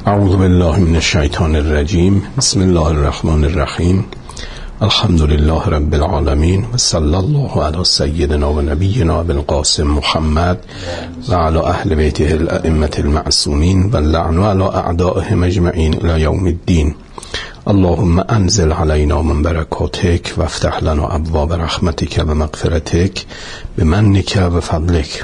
اعوذ بالله من الشیطان الرجیم. بسم الله الرحمن الرحیم. الحمد لله رب العالمین و صلی الله علی سیدنا و نبینا بالقاسم محمد و علی اهل بیته الائمة المعصومین و اللعن علی اعدائهم اجمعین الی یوم الدین. اللهم انزل علینا من برکاتک و افتح لنا ابواب رحمتک و مغفرتک بمنک و فضلک.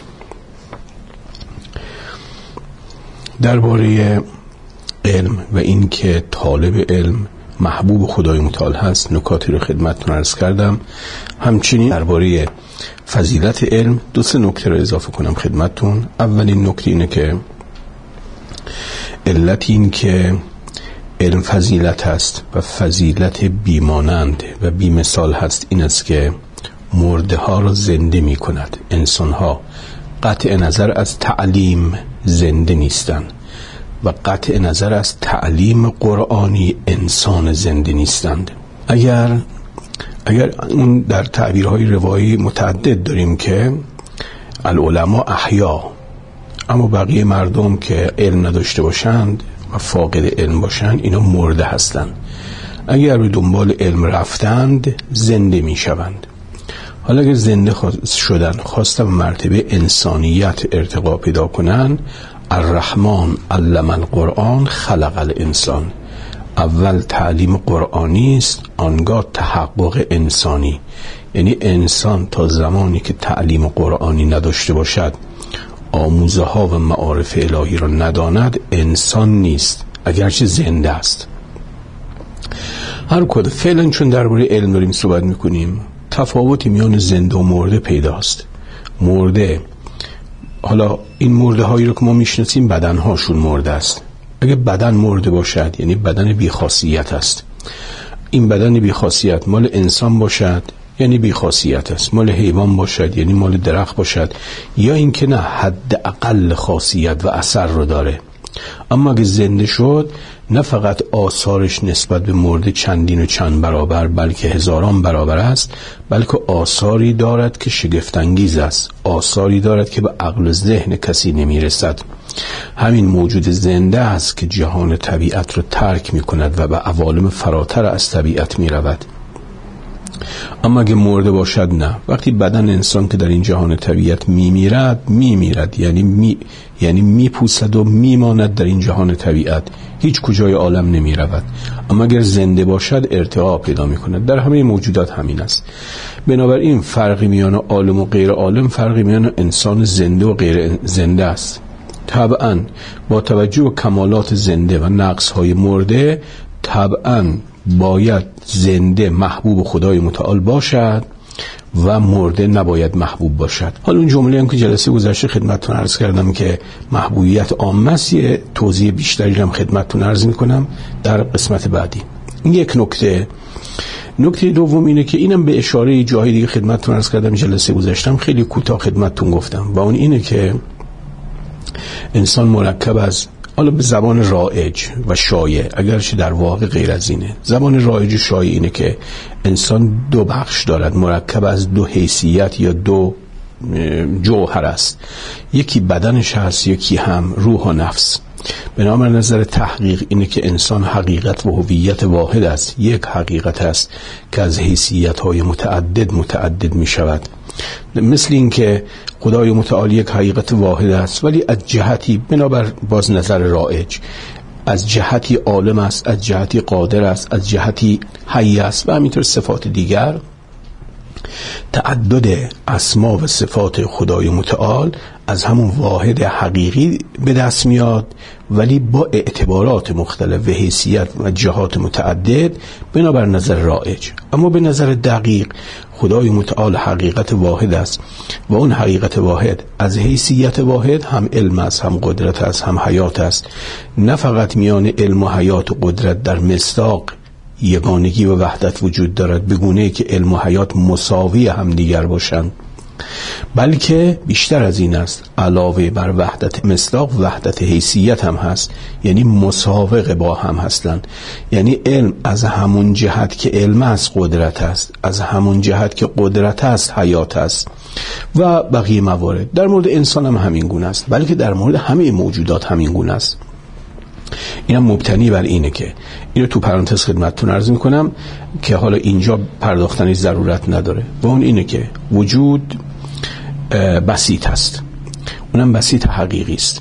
درباره علم و این که طالب علم محبوب خدای متعال هست نکاتی رو خدمتتون عرض کردم. همچنین درباره فضیلت علم 2-3 نکته رو اضافه کنم خدمتتون. اولین نکته اینه که علت این که علم فضیلت هست و فضیلت بیمانند و بیمثال هست این است که مرده ها را زنده می کند. انسان ها قطع نظر از تعلیم زنده نیستند و قطع نظر از تعلیم قرآنی انسان زنده نیستند. اگر اون در تعبیرهای روایی متعدد داریم که العلماء احیا، اما بقیه مردم که علم نداشته باشند و فاقد علم باشند اینا مرده هستند. اگر به دنبال علم رفتند زنده می شوند. حالا اگر زنده شدن خواستن مرتبه انسانیت ارتقا پیدا کنن، الرحمن علم القرآن خلق الانسان. اول تعلیم قرآنی است، آنگاه تحقق انسانی. یعنی انسان تا زمانی که تعلیم قرآنی نداشته باشد، آموزه ها و معارف الهی را نداند، انسان نیست اگرچه زنده است. هر کد فعلا چون درباره علم داریم صحبت میکنیم، تفاوتی میان زنده و مرده پیداست. مرده، حالا این مرده هایی رو که ما میشناسیم بدن هاشون مرده است. اگه بدن مرده باشد یعنی بدن بیخاصیت است. این بدن بیخاصیت مال انسان باشد یعنی بیخاصیت است، مال حیوان باشد یعنی مال درخت باشد، یا اینکه نه حد اقل خاصیت و اثر رو داره. اما اگه زنده شد نه فقط آثارش نسبت به مرده چندین و چند برابر بلکه هزاران برابر است، بلکه آثاری دارد که شگفت‌انگیز است، آثاری دارد که به عقل و ذهن کسی نمیرسد. همین موجود زنده است که جهان طبیعت را ترک می کند و به عوالم فراتر از طبیعت می رود. اما اگه مرده باشد نه. وقتی بدن انسان که در این جهان طبیعت میمیرد یعنی میپوسد و میماند در این جهان طبیعت، هیچ کجای عالم نمی رود. اما اگر زنده باشد ارتقا پیدا می کند. در همه موجودات همین است. بنابراین فرقی میان عالم و غیر عالم فرقی میان انسان زنده و غیر زنده است. طبعا با توجه به کمالات زنده و نقص‌های مرده طبعا باید زنده محبوب خدای متعال باشد و مرده نباید محبوب باشد. حالا اون جمله هم که جلسه گذشته خدمتتون عرض کردم که محبوبیت عامه است، یه توضیح بیشتری هم خدمتتون عرض میکنم در قسمت بعدی. این یک نکته. نکته دوم اینه که اینم به اشاره جاهای دیگه خدمتتون عرض کردم، جلسه گذشتم خیلی کوتاه خدمتتون گفتم، و اون اینه که انسان مرکب از، حالا به زبان رایج و شایع، اگرچه در واقع غیر از اینه، زبان رایج و شایع اینه که انسان 2 بخش دارد، مرکب از 2 حیثیت یا 2 جوهر است. یکی بدنش هست، یکی هم روح و نفس. بنابر نظر تحقیق اینه که انسان حقیقت و هویت واحد است. یک حقیقت است که از حیثیت‌های متعدد می شود. مثل این که خدای متعال یک حقیقت واحد است، ولی از جهتی بنابر باز نظر رایج از جهتی عالم است، از جهتی قادر است، از جهتی حی است و همینطور صفات دیگر. تعدد اسما و صفات خدای متعال از همون واحد حقیقی به دست میاد، ولی با اعتبارات مختلف و حیثیت و جهات متعدد بنابر نظر رایج. اما به نظر دقیق خدای متعال حقیقت واحد است و اون حقیقت واحد از حیثیت واحد هم علم است، هم قدرت است، هم حیات است. نه فقط میان علم و حیات و قدرت در مصداق یگانگی و وحدت وجود دارد به گونه‌ای که علم و حیات مساوی هم دیگر باشند، بلکه بیشتر از این است. علاوه بر وحدت مصداق وحدت حیثیت هم هست، یعنی مساوق با هم هستند. یعنی علم از همون جهت که علم است قدرت است، از همون جهت که قدرت است حیات است و بقیه موارد. در مورد انسان هم همین گونه است، بلکه در مورد همه موجودات همین گونه است. اینم مبتنی بر اینه که اینو تو پرانتز خدمتتون عرض میکنم که حالا اینجا پرداختنی ضرورت نداره، و اون اینه که وجود بسیط هست، اونم بسیط حقیقی است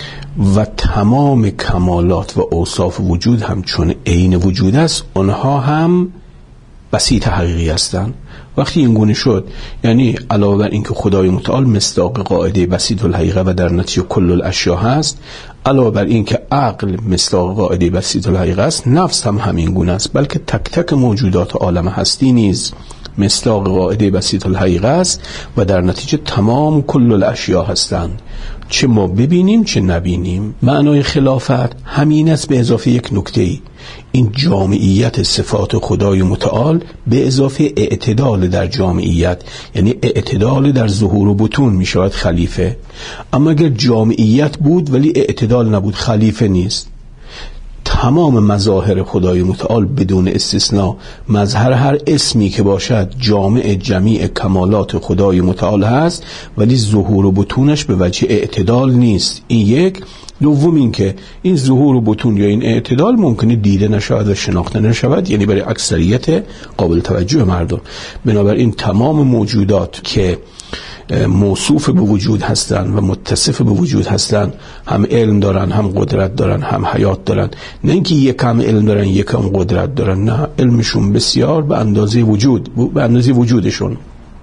و تمام کمالات و اوصاف وجود هم چون عین وجود است اونها هم بسیط حقیقی هستند. وقتی این گونه شد، یعنی علاوه بر اینکه خدای متعال مصداق قاعده بسیط الحقیقه و در نتیجه کل الاشیا هست، علاوه بر اینکه عقل مصداق قاعده بسیط الحقیقه است، نفس هم همین گونه است، بلکه تک تک موجودات عالم هستی نیز مصداق قاعده بسیط الحقیقه است و در نتیجه تمام کل الاشیا هستند، چه ما ببینیم چه نبینیم. معنای خلافت همین است به اضافه یک نکته‌ای، این جامعیت صفات خدای متعال به اضافه اعتدال در جامعیت، یعنی اعتدال در ظهور و بطون می شود خلیفه. اما اگر جامعیت بود ولی اعتدال نبود، خلیفه نیست. تمام مظاهر خدای متعال بدون استثناء، مظهر هر اسمی که باشد جامع جمیع کمالات خدای متعال هست، ولی ظهور و بطونش به وجه اعتدال نیست. این یک. دوم این که این ظهور و بطون یا این اعتدال ممکنه دیده نشود و شناخته نشود، یعنی برای اکثریت قابل توجه مردم. بنابراین تمام موجودات که موصوف به وجود هستند و متصف به وجود هستند، هم علم دارن، هم قدرت دارن، هم حیات دارن. نه اینکه یکم علم دارن یکم قدرت دارن، نه، علمشون بسیار به اندازه وجودشون،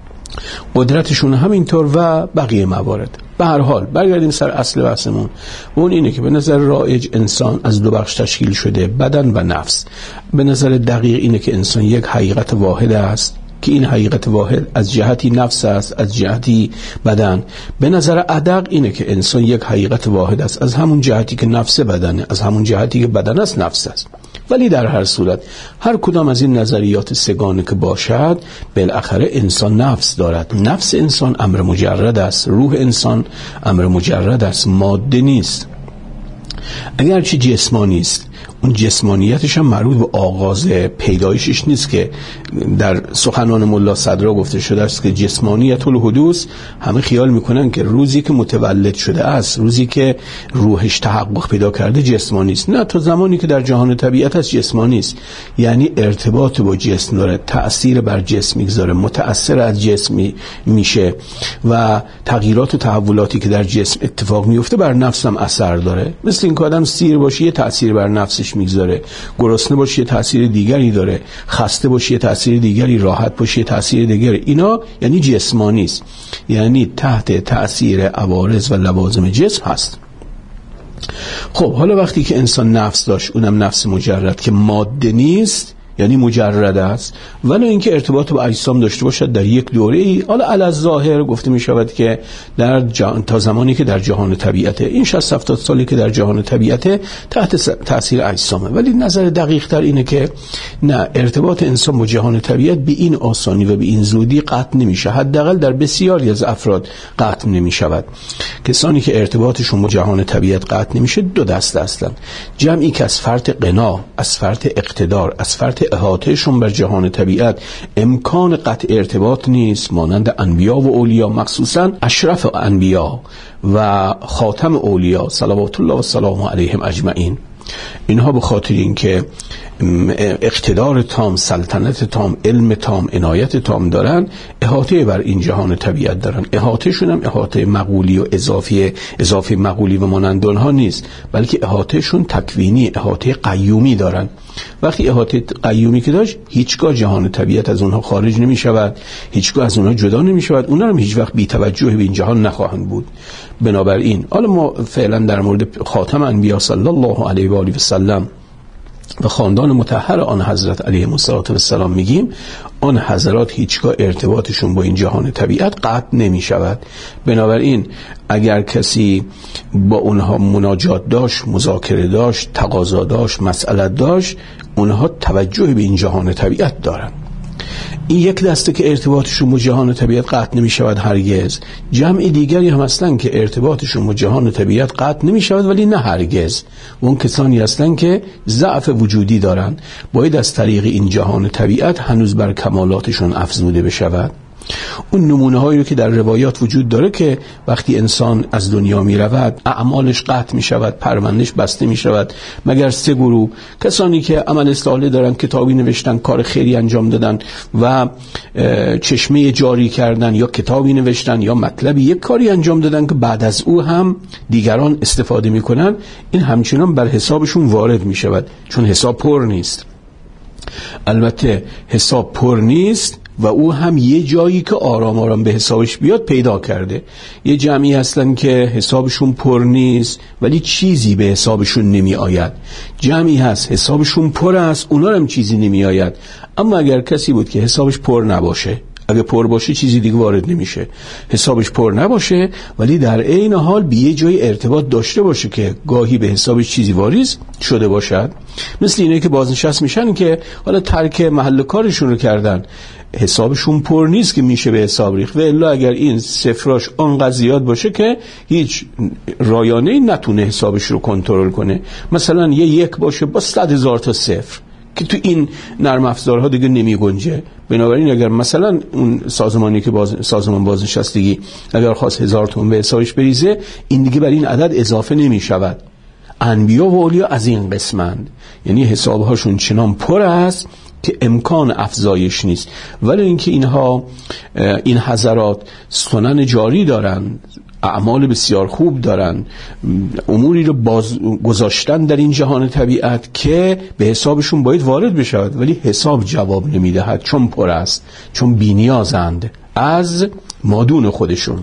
قدرتشون همینطور و بقیه موارد. به هر حال برگردیم سر اصل بحثمون، اون اینه که به نظر رایج انسان از دو بخش تشکیل شده، بدن و نفس. به نظر دقیق اینه که انسان یک حقیقت واحد است که این حقیقت واحد از جهتی نفس است، از جهتی بدن. به نظر ادق اینه که انسان یک حقیقت واحد است از همون جهتی که نفس بدنه، از همون جهتی که بدن است نفس است. ولی در هر صورت هر کدام از این نظریات سگانه که باشد، بالاخره انسان نفس دارد. نفس انسان امر مجرد است، روح انسان امر مجرد است، ماده نیست. اگرچه جسمانی است، اون جسمانیتش هم مربوط به آغاز پیدایشش نیست که در سخنان ملا صدرا گفته شده است که جسمانیت الحدوث. همه خیال میکنن که روزی که متولد شده است، روزی که روحش تحقق پیدا کرده جسمانی است. نه، تا زمانی که در جهان طبیعت است جسمانی است. یعنی ارتباط با جسم داره، تأثیر بر جسم میگذاره، متأثر از جسم میشه و تغییرات و تحولاتی که در جسم اتفاق میفته بر نفس هم اثر داره. مثل این که آدم سیر باشه یه تأثیر بر نفسش میگذاره، گرسنه باشه تأثیر دیگری داره، خسته باشه تأثیر دیگری، راحت باشه تأثیر دیگری. اینا یعنی جسمانی است، یعنی تحت تأثیر عوارض و لوازم جسم هست. خب حالا وقتی که انسان نفس داشت، اونم نفس مجرد که ماده نیست، یعنی مجرد است، ولی اینکه ارتباط با اجسام داشته باشد در یک دوره‌ای. حالا علی الظاهر گفته می شود که تا زمانی که در جهان طبیعته، این 60-70 سالی که در جهان طبیعته تحت تاثیر اجسامه. ولی نظر دقیق تر اینه که نه، ارتباط انسان با جهان طبیعت به این آسانی و به این زودی قطع نمیشه، حداقل در بسیاری از افراد قطع نمیشود. کسانی که ارتباطشون با جهان طبیعت قطع نمیشه دو دسته هستند. جمعی که از فرط قنا، از فرط اقتدار، از فرط احاطهشون بر جهان طبیعت امکان قطع ارتباط نیست، مانند انبیا و اولیا، مخصوصا اشرف انبیا و خاتم اولیا صلوات الله و سلام علیهم اجمعین. اینها به خاطر اینکه اقتدار تام، سلطنت تام، علم تام، عنایت تام دارن، احاطه بر این جهان طبیعت دارن. احاطهشون هم احاطه مقولی و اضافی مقولی و مانند اونها نیست، بلکه احاطهشون تکوینی، احاطه قیومی دارن. وقتی احاطه قیومی که داشت، هیچگاه جهان طبیعت از اونها خارج نمی شود، هیچگاه از اونها جدا نمی شود، اونها هم هیچ وقت بی توجه به این جهان نخواهند بود. بنابراین حالا ما فعلا در مورد خاتم انبیا صلی الله علیه و آله و سلم و خاندان مطهر آن حضرت علیهم السلام میگیم، آن حضرات هیچگاه ارتباطشون با این جهان طبیعت قطع نمی شود. بنابراین اگر کسی با اونها مناجات داشت، مذاکره داشت، تقاضا داشت، مسئلت داشت، اونها توجه به این جهان طبیعت دارن. این یک دسته که ارتباطشون با جهان طبیعت قطع نمی شود هرگز. جمع دیگری هم هستن که ارتباطشون با جهان طبیعت قطع نمی شود ولی نه هرگز. و اون کسانی هستن که ضعف وجودی دارن، باید از طریق این جهان طبیعت هنوز بر کمالاتشون افزوده بشود. اون نمونه هایی رو که در روایات وجود داره که وقتی انسان از دنیا می رود اعمالش قطع می شود، پروندهش بسته می شود مگر 3 گروه: کسانی که عمل صالح دارن، کتابی نوشتن، کار خیری انجام دادن و چشمه جاری کردن، یا کتابی نوشتن یا مطلبی یک کاری انجام دادن که بعد از او هم دیگران استفاده می کنن، این همچنان بر حسابشون وارد می شود، چون حساب پر نیست. البته حساب پر نیست و او هم یه جایی که آرام آرام به حسابش بیاد پیدا کرده. یه جمعی هستن که حسابشون پر نیست ولی چیزی به حسابشون نمی آید. جمعی هست حسابشون پر است، اونا هم چیزی نمی آید. اما اگر کسی بود که حسابش پر نباشه، اگه پر باشه چیزی دیگه وارد نمیشه، حسابش پر نباشه ولی در عین حال به یه جای ارتباط داشته باشه که گاهی به حسابش چیزی واریز شده باشد، مثل اینه که بازنشست میشن که حالا ترک محل کارشون رو کردن، حسابشون پر نیست که میشه به حساب ریخت، و الا اگر این صفراش آنقدر زیاد باشه که هیچ رایانه‌ای نتونه حسابش رو کنترل کنه، مثلا یه 1 باشه با 100,000 تا صفر که تو این نرم افزارها دیگه نمی گنجه. بنابراین اگر مثلا اون سازمانی که سازمان بازنشستگی اگر خواست 1000 تومان به حسابش بریزه، این دیگه بر این عدد اضافه نمی شود. انبیا و اولیا از این قسمند، یعنی حسابهاشون چنان پر است که امکان افزایش نیست. ولی اینکه اینها این حضرات سنن جاری دارن، اعمال بسیار خوب دارن، اموری رو گذاشتن در این جهان طبیعت که به حسابشون باید وارد بشود، ولی حساب جواب نمیدهد، چون پر است، چون بی‌نیازند از مادون خودشون.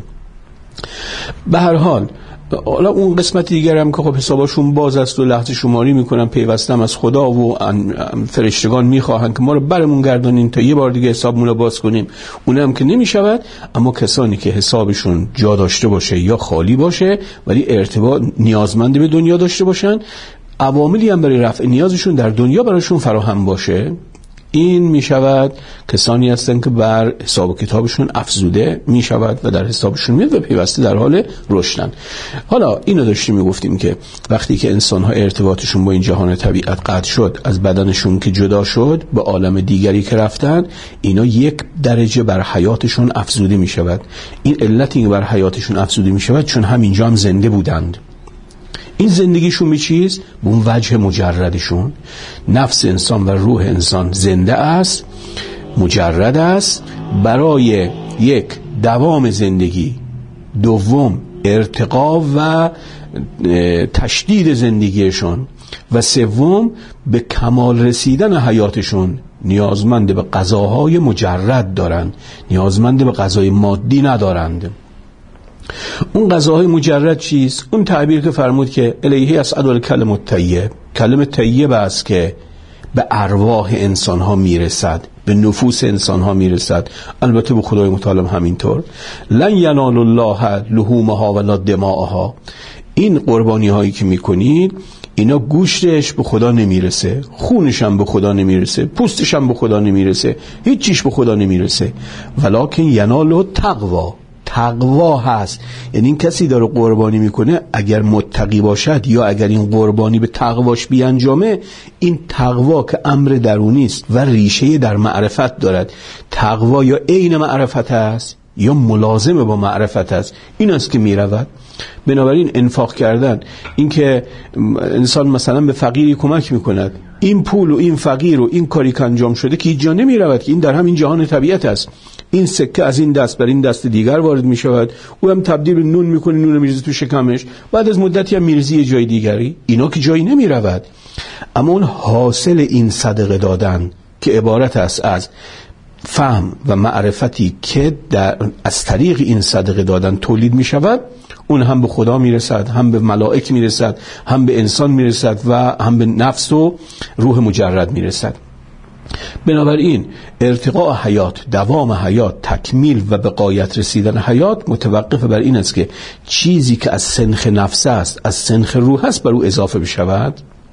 به هر حال حالا اون قسمت دیگر هم که خب حسابشون باز است و لحظه شماری میکنن، پیوستم از خدا و فرشتگان میخواهن که ما رو برمون گردانین تا یه بار دیگه حسابمون رو باز کنیم، اونم که نمیشود. اما کسانی که حسابشون جا داشته باشه یا خالی باشه ولی ارتباط نیازمند به دنیا داشته باشن، عواملی هم برای رفع نیازشون در دنیا براشون فراهم باشه، این می شود کسانی هستند که بر حساب و کتابشون افزوده می شود و در حسابشون میاد و پیوسته در حال رشدن. حالا اینو داشتیم می گفتیم که وقتی که انسان ها ارتباطشون با این جهان طبیعت قطع شد، از بدنشون که جدا شد، به عالم دیگری که رفتن، اینا 1 درجه بر حیاتشون افزوده می شود. این علتی که بر حیاتشون افزوده می شود چون همینجا هم زنده بودند. این زندگیشون به چیز؟ به اون وجه مجردشون. نفس انسان و روح انسان زنده است، مجرد است، برای 1 دوام زندگی، 2 ارتقا و تشدید زندگیشون، و 3 به کمال رسیدن حیاتشون نیازمند به غذاهای مجرد دارند، نیازمند به غذای مادی ندارند. اون غذاهای مجرد چیست؟ اون تعبیر که فرمود که الیه اسعد الکلم الطیب، کلمه طیب است که به ارواح انسان ها میرسد، به نفوس انسان ها میرسد. البته به خدای متعال همینطور. لن ینال الله لحومها ولا دماءها، این قربانی هایی که میکنید اینا گوشتش به خدا نمیرسه، خونش هم به خدا نمیرسه، پوستش هم به خدا نمیرسه، هیچ چیش به خدا نمیرسه، ولکن ینال تقوا، تقوا هست. یعنی این کسی داره قربانی میکنه اگر متقی باشد یا اگر این قربانی به تقواش بیانجامه، این تقوا که امر درونی است و ریشه در معرفت دارد، تقوا یا عین معرفت است یا ملازم با معرفت است، این است که میرود. بنابراین انفاق کردن، این که انسان مثلا به فقیری کمک میکند، این پول و این فقیر و این کاری که انجام شده که هیچ جا نمیرود، که این در همین جهان طبیعت است. این سکه از این دست بر این دست دیگر وارد می شود، او هم تبدیل به نون میکنه، نون میریزه تو شکمش، بعد از مدتی هم میریزه یه جای دیگری، اینا که جایی نمی رود. اما اون حاصل این صدقه دادن که عبارت است از فهم و معرفتی که از طریق این صدقه دادن تولید می شود، اون هم به خدا می رسد، هم به ملائک می رسد، هم به انسان می رسد و هم به نفس و روح مجرد می رسد. بنابراین ارتقاء حیات، دوام حیات، تکمیل و به غایت رسیدن حیات متوقف بر این است که چیزی که از سنخ نفس است، از سنخ روح است، بر او اضافه بشود.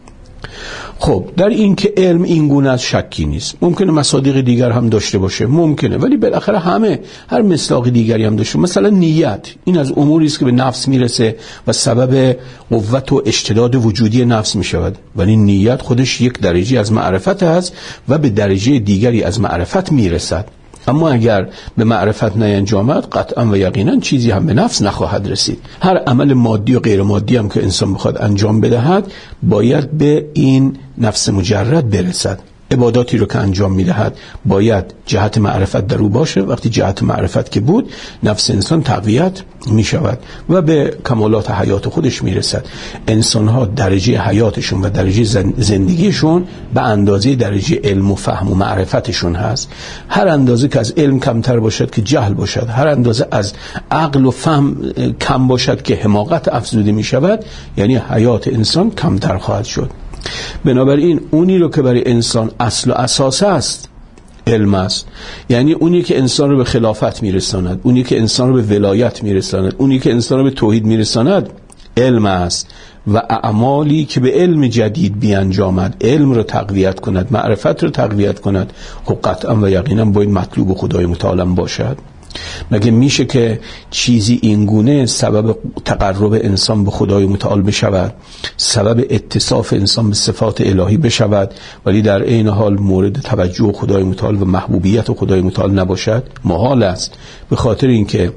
خب در این که علم این گونه از شکی نیست، ممکنه مصادیق دیگر هم داشته باشه، ممکنه، ولی بالاخره هر مصداق دیگری هم داشته. مثلا نیت، این از اموری است که به نفس میرسه و سبب قوت و اشتداد وجودی نفس میشود، ولی نیت خودش 1 درجه از معرفت است و به درجه دیگری از معرفت میرسد. اما اگر به معرفت نینجامد قطعا و یقینا چیزی هم به نفس نخواهد رسید. هر عمل مادی و غیر مادی هم که انسان بخواد انجام بدهد باید به این نفس مجرد برسد. عباداتی رو که انجام میدهد باید جهت معرفت در او باشه. وقتی جهت معرفت که بود، نفس انسان تقویت می شود و به کمالات حیات خودش می رسد. انسان ها درجه حیاتشون و درجه زندگیشون به اندازه درجه علم و فهم و معرفتشون هست. هر اندازه که از علم کمتر باشد که جهل باشد، هر اندازه از عقل و فهم کم باشد که حماقت افزوده می شود، یعنی حیات انسان کمتر خواهد شد. بنابراین اونی رو که برای انسان اصل و اساس است علم است، یعنی اونی که انسان رو به خلافت میرساند، اونی که انسان رو به ولایت میرساند، اونی که انسان رو به توحید میرساند علم است. و اعمالی که به علم جدید بیانجامد، علم رو تقویت کند، معرفت رو تقویت کند، خب قطعا و یقینا باید مطلوب خدای متعال باشد. مگه میشه که چیزی اینگونه سبب تقرب انسان به خدای متعال بشود، سبب اتصاف انسان به صفات الهی بشود، ولی در عین حال مورد توجه خدای متعال و محبوبیت خدای متعال نباشد؟ محال است. به خاطر اینکه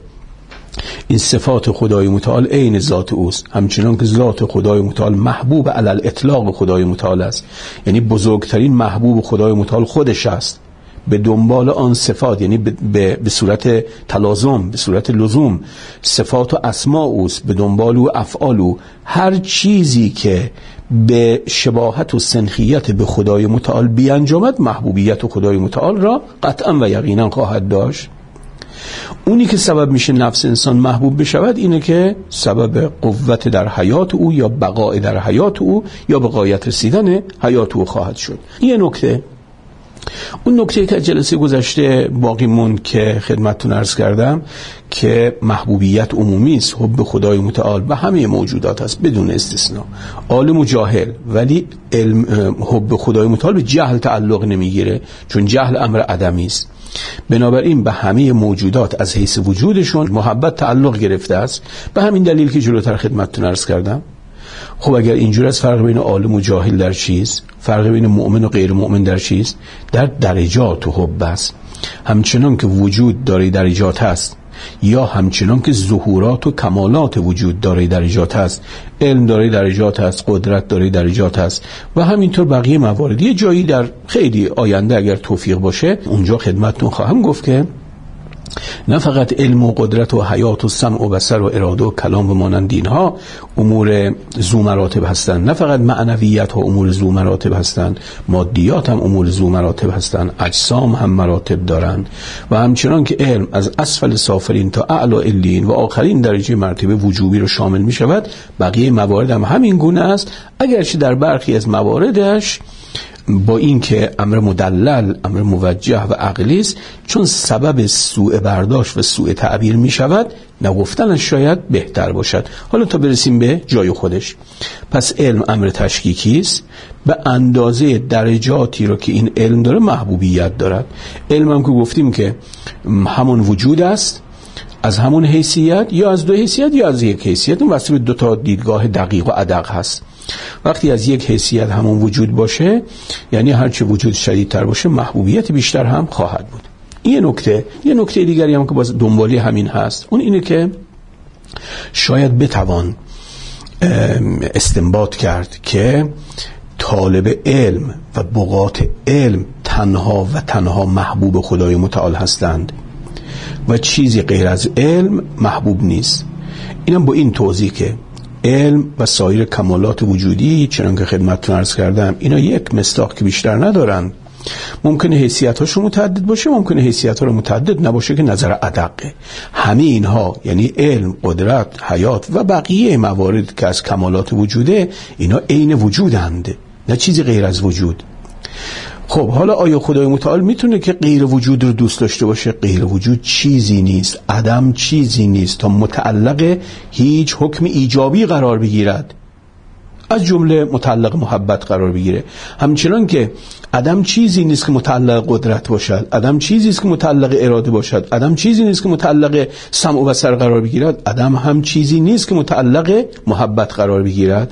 این صفات خدای متعال عین ذات اوست، همچنان که ذات خدای متعال محبوب علی الاطلاق خدای متعال است، یعنی بزرگترین محبوب خدای متعال خودش است. به دنبال آن صفات، یعنی به صورت تلازم، به صورت لزوم صفات و اسماء اوست، به دنبال او افعال او. هر چیزی که به شباهت و سنخیت به خدای متعال بیانجامد محبوبیت و خدای متعال را قطعا و یقینا خواهد داشت. اونی که سبب میشه نفس انسان محبوب بشود اینه که سبب قوت در حیات او یا بقای در حیات او یا به غایت رسیدن حیات او خواهد شد. یه نکته، اون نکته که جلسه گذشته باقی موند که خدمتتون عرض کردم که محبوبیت عمومی است، حب خدای متعال به همه موجودات است بدون استثناء، عالم و جاهل. ولی حب خدای متعال به جهل تعلق نمیگیره، چون جهل امر عدمی است. بنابراین به همه موجودات از حیث وجودشون محبت تعلق گرفته است، به همین دلیل که جلوتر خدمتتون عرض کردم. خب اگر اینجور است، فرق بین عالم و جاهل در چیست؟ فرق بین مؤمن و غیر مؤمن در چیست؟ در درجات و حب است. همچنان که وجود داره درجات هست، یا همچنان که ظهورات و کمالات وجود داره درجات هست، علم داره درجات هست، قدرت داره درجات هست و همینطور بقیه موارد. یه جایی در خیلی آینده اگر توفیق باشه اونجا خدمتتون خواهم گفت که نه فقط علم و قدرت و حیات و سمع و بصر و اراده و کلام و مانند اینها امور ذو مراتب هستند، نه فقط معنویات ها امور ذو مراتب هستند، مادیات هم امور ذو مراتب هستند، اجسام هم مراتب دارند. و همچنان که علم از اسفل سافلین تا اعلی علین و آخرین درجه مرتبه وجوبی رو شامل می شود، بقیه موارد هم همین گونه است، اگرچه در برخی از مواردش با این که امر مدلل، امر موجه و عقلی است، چون سبب سوء برداشت و سوء تعبیر می شود، نگفتنش شاید بهتر باشد. حالا تا برسیم به جای خودش. پس علم امر تشکیکی است، به اندازه درجاتی رو که این علم داره محبوبیت دارد. علم هم که گفتیم که همون وجود است، از همون حیثیت یا از دو حیثیت یا از یک حیثیت، اون واسه دو تا دیدگاه دقیق و ادق هست. وقتی از یک حیثیت همون وجود باشه، یعنی هرچه وجود شدیدتر باشه محبوبیت بیشتر هم خواهد بود. این یه نکته دیگری هم که باز دنبالی همین هست، اون اینه که شاید بتوان استنباط کرد که طالب علم و بغات علم تنها و تنها محبوب خدای متعال هستند و چیزی غیر از علم محبوب نیست. اینم با این توضیح که علم و سایر کمالات وجودی چنان که خدمتتون عرض کردم اینا یک مصداق که بیشتر ندارن. ممکنه حیثیت‌هاشون متعدد باشه، ممکنه حیثیت‌ها رو متعدد نباشه که نظر ادقه. همه اینها یعنی علم، قدرت، حیات و بقیه موارد که از کمالات وجوده، اینا عین وجودند، نه چیزی غیر از وجود. خب حالا آیا خدای متعال میتونه که غیر وجود رو دوست داشته باشه؟ غیر وجود چیزی نیست، عدم چیزی نیست تا متعلق هیچ حکم ایجابی قرار بگیرد، از جمله متعلق محبت قرار بگیره. همچنان که عدم چیزی نیست که متعلق قدرت باشد، عدم چیزی است که متعلق اراده باشد، عدم چیزی نیست که متعلق سمع و بصر قرار بگیرد، عدم هم چیزی نیست که متعلق محبت قرار بگیرد.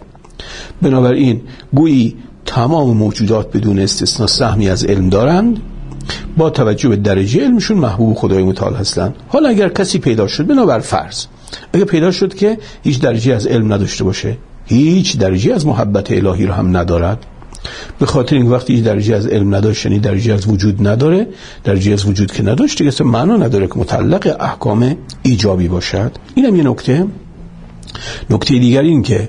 بنابراین گویی تمام موجودات بدون استثناء سهمی از علم دارند، با توجه به درجه علمشون محبوب خدای متعال هستن. حالا اگر کسی پیدا شد، بنابر فرض اگر پیدا شد که هیچ درجه از علم نداشته باشه، هیچ درجه از محبت الهی رو هم ندارد، به خاطر این وقتی هیچ درجه از علم نداشت، یعنی درجه از وجود نداره، درجه از وجود که نداشت دیگه اصلا معنا نداره که متعلق احکام ایجابی باشد. اینم یه نکته دیگر این که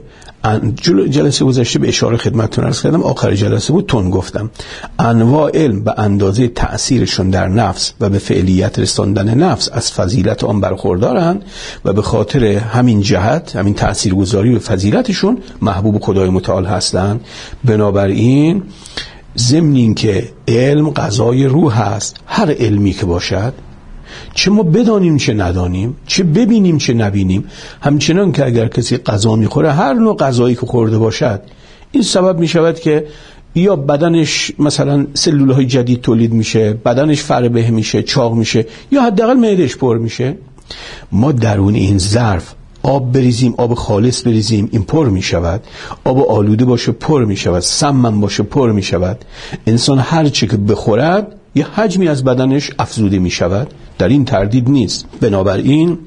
جلسه گذشته به اشاره خدمتتون عرض کردم، آخر جلسه بود تون گفتم انواع علم به اندازه تأثیرشون در نفس و به فعلیت رساندن نفس از فضیلت آن برخوردارن و به خاطر همین جهت، همین تأثیرگذاری و فضیلتشون محبوب خدای متعال هستن. بنابراین ضمن این که علم غذای روح هست، هر علمی که باشد، چه ما بدانیم چه ندانیم، چه ببینیم چه نبینیم، همچنان که اگر کسی غذا میخوره، هر نوع غذایی که خورده باشد، این سبب میشود که یا بدنش مثلا سلولهای جدید تولید میشه، بدنش فربه میشه، چاق میشه، یا حداقل معدهش پر میشه. ما درون این ظرف آب بریزیم، آب خالص بریزیم، این پر میشود. آب آلوده باشه پر میشود، سمم باشه پر میشود. انسان هر چی که بخورد یه حجمی از بدنش افزوده می شود، در این تردید نیست. بنابراین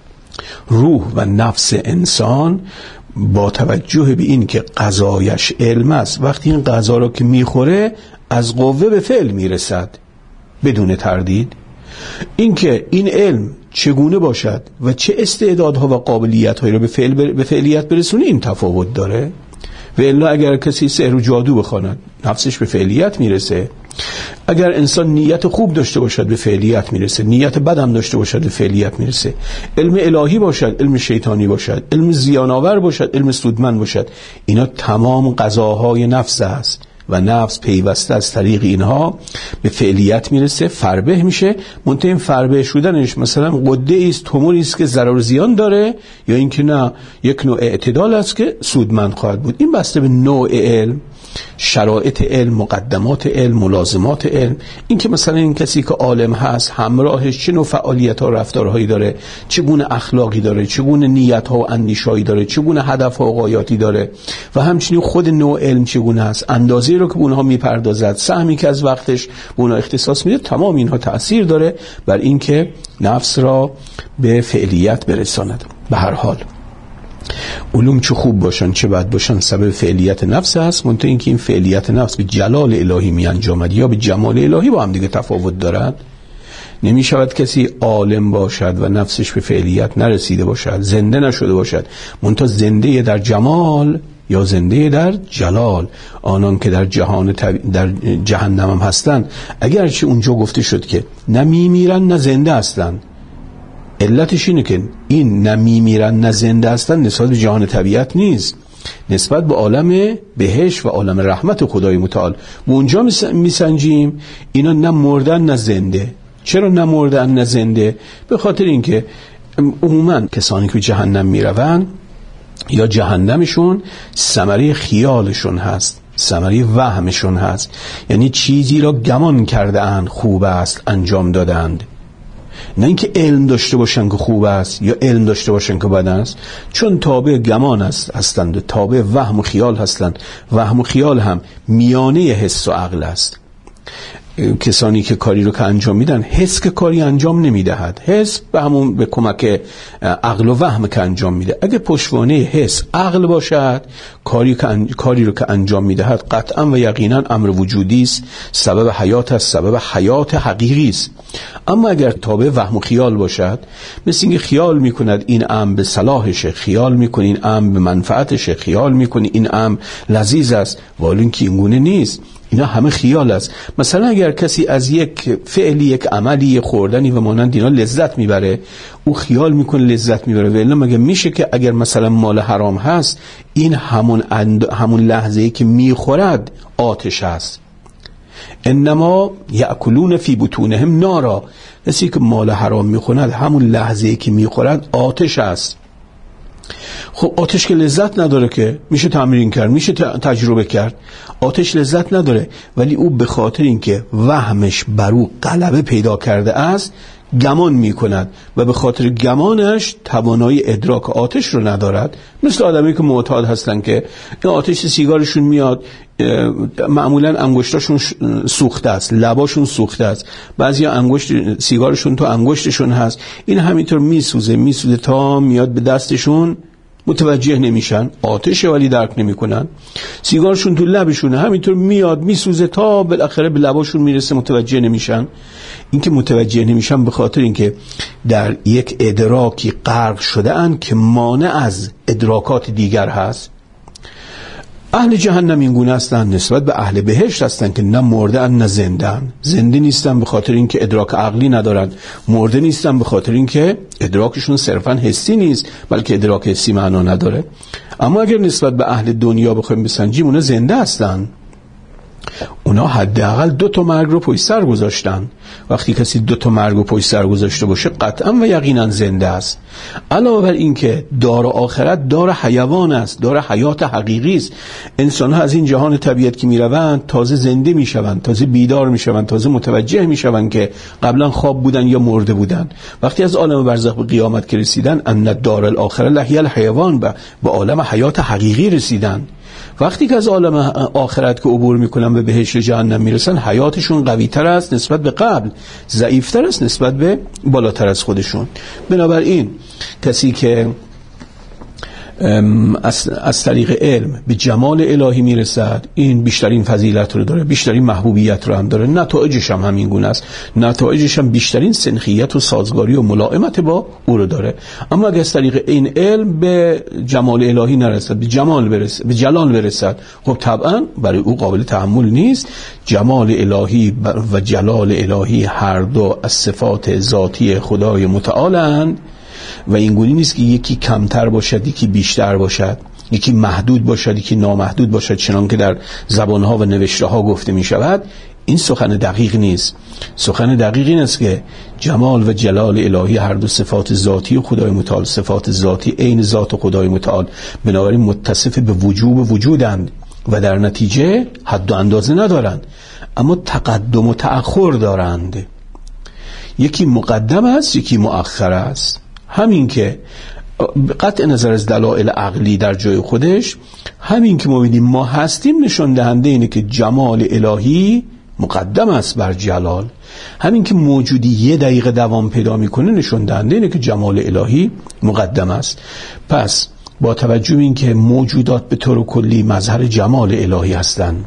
روح و نفس انسان با توجه به این که غذایش علم است، وقتی این غذا را که می خوره از قوه به فعل می رسد بدون تردید. این که این علم چگونه باشد و چه استعدادها و قابلیت‌هایی را به فعلیت برسونه، این تفاوت داره. و الا اگر کسی سحر و جادو بخواند، نفسش به فعلیت میرسه. اگر انسان نیت خوب داشته باشد به فعلیت میرسه، نیت بد هم داشته باشد به فعلیت میرسه. علم الهی باشد، علم شیطانی باشد، علم زیان‌آور باشد، علم سودمند باشد، اینا تمام غذاهای نفس است و نفس پیوسته از طریق اینها به فعلیت میرسه، فربه میشه. منتها این فربه شدنش مثلا قده است، توموری است که ضرر زیان داره، یا اینکه نه یک نوع اعتدال است که سودمند خواهد بود. این بسته به نوع علم، شرایط علم، مقدمات علم، ملازمات علم. این که مثلا این کسی که عالم هست همراهش چه نوع فعالیت ها و رفتارهایی داره، چگونه اخلاقی داره، چگونه نیت ها و اندیشهایی داره، چگونه هدف ها و غایاتی داره، و همچنین خود نوع علم چگونه است، اندازه رو که به اونها میپردازد، سهمی که از وقتش به اونها اختصاص میده، تمام اینها تأثیر داره بر این که نفس را به فعلیت برساند. به هر حال علوم چه خوب باشن چه بد باشن سبب فعلیت نفس هست، منتها اینکه این فعلیت نفس به جلال الهی می انجامد یا به جمال الهی با هم دیگه تفاوت دارد. نمی شود کسی عالم باشد و نفسش به فعلیت نرسیده باشد، زنده نشده باشد، منتها زنده در جمال یا زنده در جلال. آنان که در در جهنم هم هستند، اگرچه اونجا گفته شد که نه میمیرن نه زنده هستند، علتش اینه که این نه میمیرن نه زنده هستن نسبت به جهان طبیعت نیست، نسبت به عالم بهشت و عالم رحمت خدای متعال. و اونجا میسنجیم اینا نه مردن نه زنده. چرا نه مردن نه زنده؟ به خاطر اینکه عموما کسانی که به جهنم میروند یا جهنمشون ثمره خیالشون هست، ثمره وهمشون هست، یعنی چیزی را گمان کرده اند خوب است انجام دادند، نه اینکه علم داشته باشن که خوب است یا علم داشته باشن که بد است. چون تابع گمان هستند، تابع وهم و خیال هستند. وهم و خیال هم میانه حس و عقل است. کسانی که کاری رو که انجام میدن، حس که کاری انجام نمیدهد، حس به همون به کمک عقل و وهم که انجام میده. اگه پشتوانه حس عقل باشد، کاری رو که انجام میدهد قطعا و یقینا امر وجودی است، سبب حیات است، سبب حیات حقیقی است. اما اگر تابع وهم و خیال باشد، مثل اینکه خیال میکند این امر به صلاحشه، خیال میکنه این امر به منفعتشه، خیال میکنه این امر لذیذ است، ولی اینکه اینگونه نیست. اینا همه خیال است. مثلا اگر کسی از یک فعلی، یک عملی، یک خوردنی و مانند اینا لذت میبره، او خیال میکنه لذت میبره. ولی مگه میشه که اگر مثلا مال حرام هست، این همون لحظه‌ای که میخورد آتش است. انما یأکلون فی بطونهم نارا، کسی که مال حرام میخورد همون لحظه‌ای که میخورد آتش است. خب آتش که لذت نداره، که میشه تمرین کرد، میشه تجربه کرد، آتش لذت نداره، ولی او به خاطر اینکه وهمش بر او غلبه پیدا کرده است گمان میکند و به خاطر گمانش توانایی ادراک آتش رو ندارد. مثل آدمی که معتاد هستن که این آتش سیگارشون میاد، معمولا انگشتاشون سوخته است، لباشون سوخته است، بعضیا انگشت سیگارشون تو انگشتشون هست، این همینطور میسوزه تا میاد به دستشون، متوجه نمیشن آتشه ولی درک نمیکنن. سیگارشون تو لبشونه، همینطور میاد میسوزه تا بالاخره به لباشون میرسه، متوجه نمیشن. این که متوجه نمیشن به خاطر اینکه در یک ادراکی غرق شده اند که مانع از ادراکات دیگر هست. اهل جهنم این گونه هستند نسبت به اهل بهشت هستند که نه مرده اند نه زنده اند. زنده نیستن به خاطر اینکه ادراک عقلی ندارن، مرده نیستن به خاطر اینکه ادراکشون صرفا حسی نیست بلکه ادراک حسی معنا نداره. اما اگر نسبت به اهل دنیا بخوایم بسنجیم، اونا زنده هستن. اونا حداقل 2 مرگ رو پشت سر گذاشتن. وقتی کسی 2 مرگ رو پشت سر گذاشته باشه قطعا و یقینا زنده است. علاوه بر این که دار آخرت دار حیوان است، دار حیات حقیقی است. انسان ها از این جهان طبیعت که میروند تازه زنده میشوند، تازه بیدار میشوند، تازه متوجه میشوند که قبلا خواب بودن یا مرده بودن. وقتی از عالم برزخ به قیامت که رسیدن، ان دار الاخره لهی الحیوان، به عالم حیات حقیقی رسیدن. وقتی که از عالم آخرت که عبور میکنن به بهشت جهنم میرسن، حیاتشون قوی تر است نسبت به قبل، ضعیف تر است نسبت به بالاتر از خودشون. بنابراین کسی که از طریق علم به جمال الهی میرسد، این بیشترین فضیلت رو داره، بیشترین محبوبیت رو هم داره، نتایجش هم همین گونه است، نتایجش هم بیشترین سنخیت و سازگاری و ملائمت با او رو داره. اما اگر از طریق این علم به جمال الهی نرسد، به جلال برسد، خب طبعا برای او قابل تحمل نیست. جمال الهی و جلال الهی هر دو از صفات ذاتی خدای متعالند و این گونه نیست که یکی کمتر باشد یکی بیشتر باشد، یکی محدود باشد یکی نامحدود باشد، چنان که در زبانها و نوشته ها گفته می شود. این سخن دقیق نیست. سخن دقیق این است که جمال و جلال الهی هر دو صفات ذاتی خدای متعال، صفات ذاتی عین ذات خدای متعال، بنابراین متصف به وجودند و در نتیجه حد و اندازه ندارند، اما تقدم و تأخر دارند. یکی مقدم است یکی مؤخر است. همین که قطع نظر از دلایل عقلی در جای خودش، همین که ما ببینیم ما هستیم نشان دهنده اینه که جمال الهی مقدم است بر جلال. همین که موجودی 1 دقیقه دوام پیدا میکنه نشان دهنده اینه که جمال الهی مقدم است. پس با توجه به این که موجودات به طور کلی مظهر جمال الهی هستند،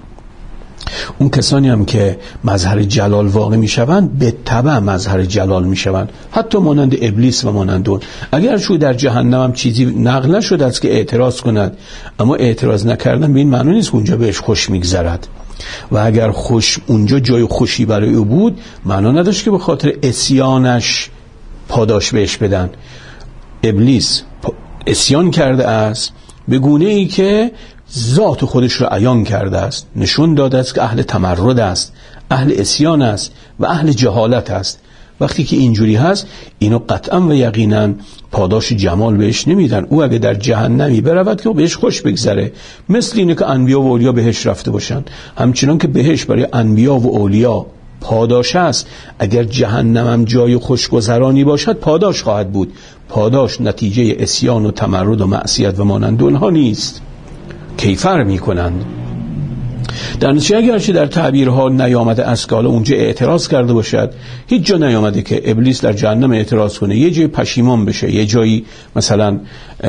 اون کسانی هم که مظهر جلال واقع میشوند به تبع مظهر جلال میشوند، حتی مانند ابلیس و مانند اون. اگر شو در جهنم هم چیزی نقل نشده است که اعتراض کند، اما اعتراض نکردن به این معنی نیست که اونجا بهش خوش میگذرد. و اگر اونجا جای خوشی برای او بود، معنا نداشت که به خاطر عصیانش پاداش بهش بدن. ابلیس عصیان کرده است به گونه ای که ذات خودش رو عیان کرده است، نشون داده است که اهل تمرد است، اهل عصیان است و اهل جهالت است. وقتی که اینجوری هست، اینو قطعا و یقینا پاداش جمال بهش نمیدن. او اگه در جهنمی برود که بهش خوش بگذره، مثل اینه که انبیا و اولیا بهش رفته باشن. همچنان که بهش برای انبیا و اولیا پاداش است، اگر جهنم هم جای خوشگذرانی باشد پاداش خواهد بود. پاداش نتیجه عصیان و تمرد و معصیت و مانند اونها نیست. کیفر میکنند. در نتیجه اگرچه در تعبیرها نیامده است که حالا اونجا اعتراض کرده باشد، هیچ جا نیامده که ابلیس در جهنم اعتراض کنه، یه جای پشیمان بشه، یه جایی مثلا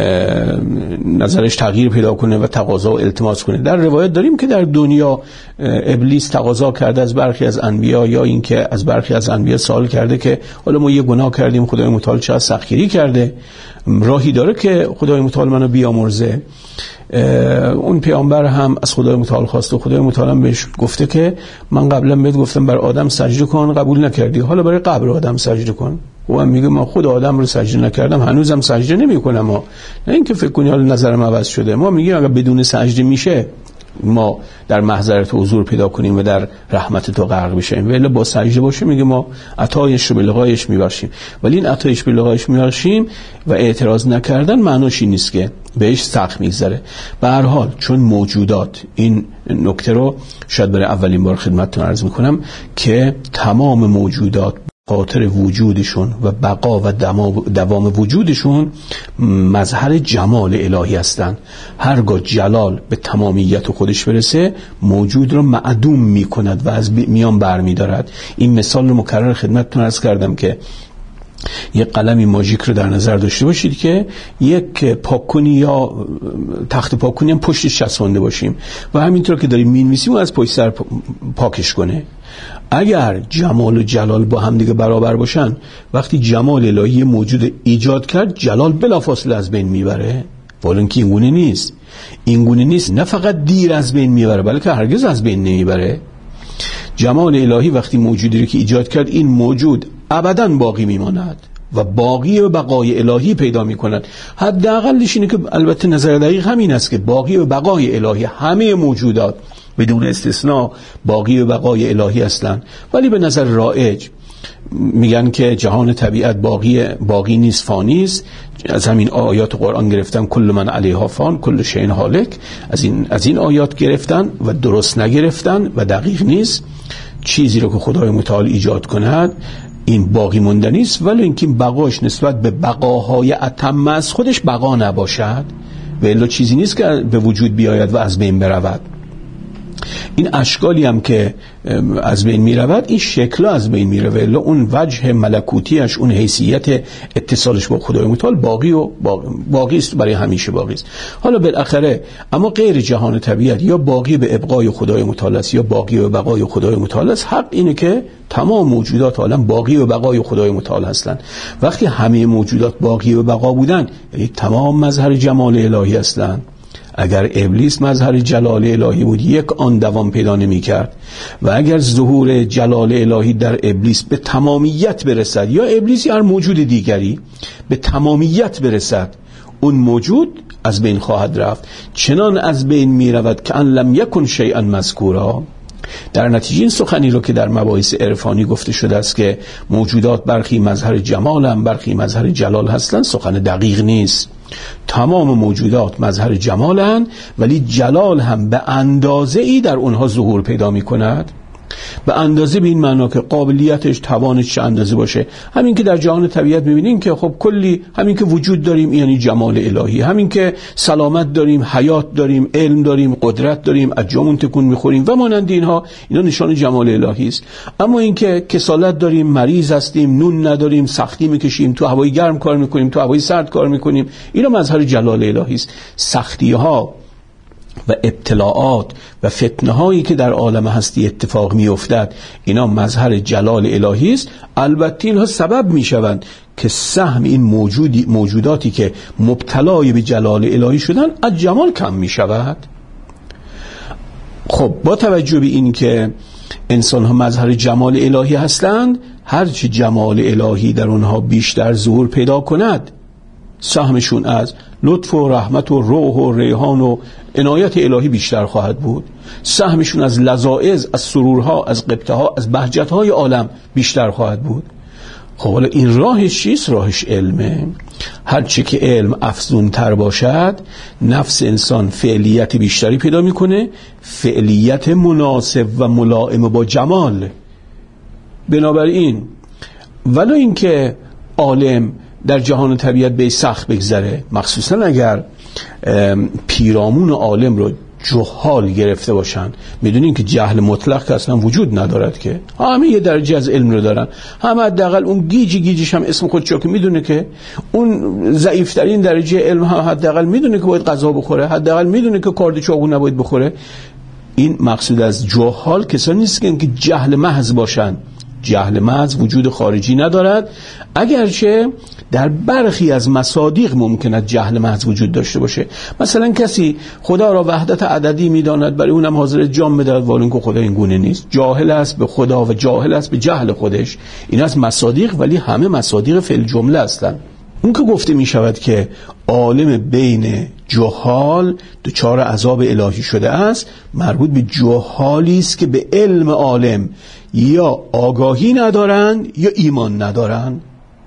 نظرش تغییر پیدا کنه و تقاضا و التماس کنه. در روایت داریم که در دنیا ابلیس تقاضا کرده از برخی از انبیا، یا اینکه از برخی از انبیا سوال کرده که حالا ما یه گناه کردیم، خدای متعال چقدر سختگیری کرده، راهی داره که خدای متعال منو بیامرزه. اون پیامبر هم از خدای متعال خواسته و خدای متعال هم بهش گفته که من قبلا بهت گفتم بر آدم سجده کن، قبول نکردی، حالا برای قبر آدم سجده کن. و هم میگه من خود آدم رو سجده نکردم، هنوزم سجده نمی‌کنم. ما نه اینکه فکر کنی حالا نظرم عوض شده، ما میگیم اگه بدون سجده میشه ما در محضرت حضور پیدا کنیم و در رحمت تو غرق بشیم، ولی با سجده باشه میگه ما عطایش رو به لقایش میبخشیم. ولی این عطایش به لقایش میبخشیم و اعتراض نکردن معناش این نیست که بهش سخت میگذره. به هر حال چون موجودات، این نکته رو شاید برای اولین بار خدمتتون عرض میکنم که تمام موجودات خاطر وجودشون و بقا و دوام وجودشون مظهر جمال الهی هستند. هرگاه جلال به تمامیت خودش برسه موجود رو معدوم میکند و از میان برمی دارد. این مثال رو مکرر خدمتتون عرض کردم که یک قلمی ماژیک رو در نظر داشته باشید که یک پاککنی یا تخت پاککنی هم پشتش چسبانده باشیم و همینطور که داریم می‌نویسیم از پشت سر پاکش کنه. اگر جمال و جلال با هم دیگه برابر باشن، وقتی جمال الهی موجود ایجاد کرد جلال بلافاصله از بین میبره. ولی اینکه اینگونه نیست. نه فقط دیر از بین میبره بلکه هرگز از بین نمیبره. جمال الهی وقتی موجودی رو که ایجاد کرد، این موجود ابداً باقی میماند و باقی و بقای الهی پیدا میکند. حداقلش اینه که البته نظر دقیق همین است که باقی و بقای الهی همه موجودات بدون استثناء باقی و بقای الهی هستند. ولی به نظر رایج میگن که جهان طبیعت باقی نیست، فانی است. از همین آیات قرآن گرفتن کل من علیها فان کل شیء هالک، از این آیات گرفتن و درست نگرفتن و دقیق نیست. چیزی رو که خدای متعال ایجاد کند این باقی موندنی است، ولی اینکه بقاش نسبت به بقاهای اتم از خودش بقا نباشد و الا چیزی نیست که به وجود بیاید و از بین برود. این اشکالی هم که از بین می رود، این شکل از بین می رود، اون وجه ملکوتیش، اون حیثیت اتصالش با خدای متعال باقی است، برای همیشه باقی است. حالا بالاخره اما غیر جهان طبیعت یا باقی به ابقای خدای متعال است یا باقی به بقای خدای متعال است. حق اینه که تمام موجودات عالم باقی و بقای خدای متعال هستند. وقتی همه موجودات باقی و بقا بودن، یعنی تمام مظهر جمال الهی هستند. اگر ابلیس مظهر جلال الهی بود، یک آن دوام پیدا نمی کرد. و اگر ظهور جلال الهی در ابلیس به تمامیت برسد، یا ابلیس یا هر موجود دیگری به تمامیت برسد، اون موجود از بین خواهد رفت. چنان از بین می رود که ان لم یکن شیئا مذکورا. در نتیجه این سخنی رو که در مباحث عرفانی گفته شده است که موجودات برخی مظهر جمال هم برخی مظهر جلال هستند، سخن دقیق نیست. تمام موجودات مظهر جمالند، ولی جلال هم به اندازه ای در اونها ظهور پیدا می کند. به اندازه به این معنا که قابلیتش، توانش چه اندازه باشه. همین که در جهان طبیعت می‌بینیم که خب کلی، همین که وجود داریم یعنی جمال الهی، همین که سلامت داریم، حیات داریم، علم داریم، قدرت داریم، از جامون تکون می‌خوریم و مانند اینا نشان جمال الهی است. اما این که کسالت داریم، مریض هستیم، نون نداریم، سختی می‌کشیم، تو هوای گرم کار می‌کنیم، تو هوای سرد کار می‌کنیم، اینا مظهر جلال الهی است. سختی‌ها و ابتلاعات و فتنه هایی که در عالم هستی اتفاق می افتد، اینا مظهر جلال الهی است. البته اینها سبب می شوند که سهم این موجوداتی که مبتلای به جلال الهی شدن از جمال کم می شود. خب با توجه به این که انسان ها مظهر جمال الهی هستند، هرچی جمال الهی در اونها بیشتر ظهور پیدا کند، سهمشون از لطف و رحمت و روح و ریحان و عنایت الهی بیشتر خواهد بود. سهمشون از لذائذ، از سرورها، از غبطه‌ها، از بهجت‌های عالم بیشتر خواهد بود. خب حالا این راهش چیست؟ راهش علمه. هرچی که علم افزونتر باشد، نفس انسان فعلیت بیشتری پیدا میکنه، فعلیت مناسب و ملائم با جمال. بنابراین ولو اینکه عالم در جهان طبیعت به سخت بگذره، مخصوصا اگر پیرامون عالم رو جهال گرفته باشن، میدونین که جهل مطلق که اصلا وجود ندارد، که همه یه درجه از علم رو دارن، همه حداقل اون گیجش هم اسم خودشو که میدونه که اون ضعیفترین درجه علم هم حداقل میدونه که باید غذا بخوره، حداقل میدونه که کارد چاقو نباید بخوره. این مقصود از جهال کسانی نیست که جهل محض باشن. جهل محض وجود خارجی ندارد، اگرچه در برخی از مصادیق ممکند جهل محض وجود داشته باشه. مثلا کسی خدا را وحدت عددی میداند، برای اونم حاضر جام بدهد، ولی که خدا این گونه نیست. جاهل است به خدا و جاهل است به جهل خودش. این از مصادیق، ولی همه مصادیق فی الجمله هستند. اون که گفته می شود که عالم بین جهال دچار عذاب الهی شده است، مربوط به جهالی است که به علم عالم یا آگاهی ندارند یا ایمان ندارند.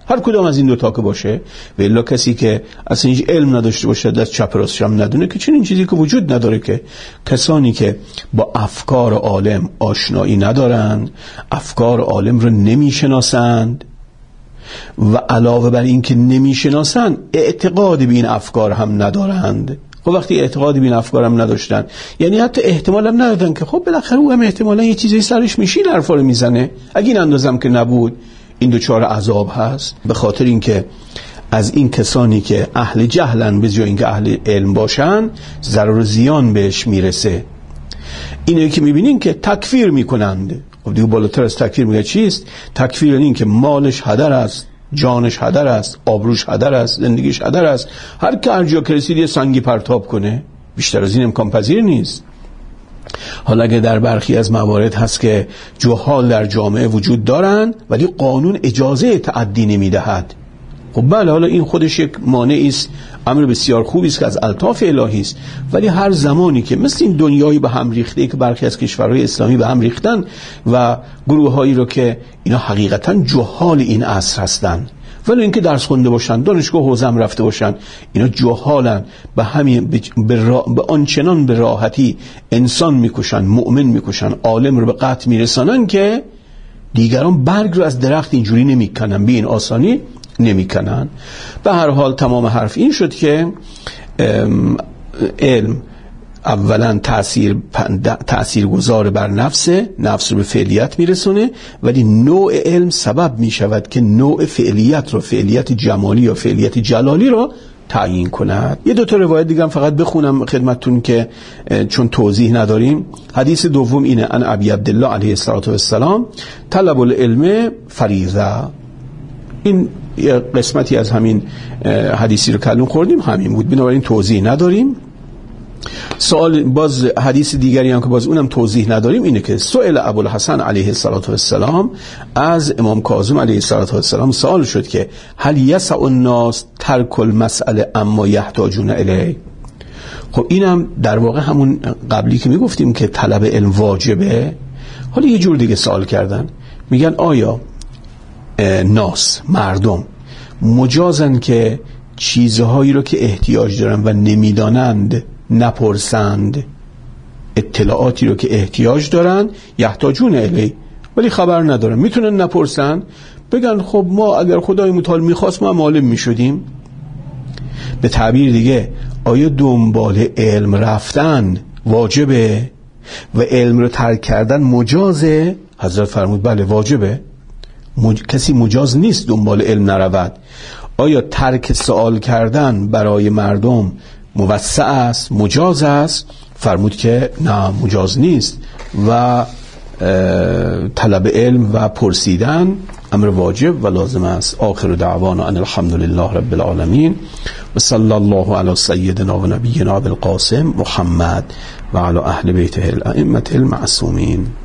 هر کدام از این دو تا که باشه. و الا کسی که اصلا هیچ علم نداشته باشه، از چپ راستش هم ندونه، که چنین چیزی که وجود نداره. که کسانی که با افکار عالم آشنایی ندارند، افکار عالم رو نمیشناسند و علاوه بر این که نمیشناسند اعتقاد به این افکار هم ندارند. خب وقتی اعتقاد به این افکار هم نداشتن، یعنی حتی احتمال هم ندادن که خب بالاخره او هم احتمالا یه چیزی سرش میشین حرفا رو میزنه، اگه این اندازم که نبود این دوچار عذاب هست. به خاطر اینکه از این کسانی که اهل جهلن به جای اینکه اهل علم باشن ضرر و زیان بهش میرسه. اینه که میبینین که تکفیر میکنند. خب دیگه بالاتر از تکفیر میگه چیست؟ تکفیر این که مالش هدر است، جانش هدر است، آبروش هدر است، زندگیش هدر است، هر که هر جا که رسید یه سنگی پرتاب کنه. بیشتر از این امکان پذیر نیست. حالا اگه در برخی از موارد هست که جهال در جامعه وجود دارن ولی قانون اجازه تعدی نمیدهد، خب بله، حالا این خودش یک مانعی است، امر بسیار خوبی است که از الطاف الهی است. ولی هر زمانی که مثل این دنیایی به هم ریخته که برخی از کشورهای اسلامی به هم ریختن و گروه‌هایی رو که اینا حقیقتا جهال این عصر هستن، ولی اینکه درس خونده باشن، دانشگاه حوزه هم رفته باشن، اینا جهالن، به همین به آنچنان به راحتی انسان میکشن، مؤمن میکشن، عالم رو به قتل میرسانن که دیگران برگ رو از درخت اینجوری نمیکنن، به این آسانی نمیکنن. به هر حال تمام حرف این شد که علم اولا تأثیر گذار بر نفس رو به فعلیت میرسونه، ولی نوع علم سبب میشود که نوع فعلیت رو، فعلیت جمالی یا فعلیت جلالی رو تعیین کند. یه دو تا روایت دیگه هم فقط بخونم خدمتتون که چون توضیح نداریم. حدیث دوم اینه: ان ابی عبدالله علیه السلام طلب العلم فریضه. این یه قسمتی از همین حدیثی رو کلون خوردیم، همین بود، بنابراین توضیح نداریم. سوال باز حدیث دیگری هم که باز اونم توضیح نداریم اینه که سئل ابوالحسن علیه السلام از امام کاظم علیه السلام سوال شد که هل یسع الناس ترک المسئله اما یحتاجون الیه. خب اینم در واقع همون قبلی که میگفتیم که طلب علم واجبه. حالا یه جور دیگه سوال کردن، میگن آیا ناس، مردم مجازن که چیزهایی رو که احتیاج دارن و نمیدانند نپرسند، اطلاعاتی رو که احتیاج دارن یحتاجون الی ولی خبر ندارن، میتونن نپرسن، بگن خب ما اگر خدای متعال میخواست ما عالم میشدیم. به تعبیر دیگه آیا دنبال علم رفتن واجبه و علم رو ترک کردن مجازه؟ حضرت فرمود بله واجبه. کسی مجاز نیست دنبال علم نرود. آیا ترک سوال کردن برای مردم موسع است، مجاز است؟ فرمود که نه، مجاز نیست و طلب علم و پرسیدن امر واجب و لازم است. آخر دعوانا ان الحمد لله رب العالمین و صلی الله علی سیدنا و نبینا ابوالقاسم محمد و علی اهل بیته الائمه المعصومین.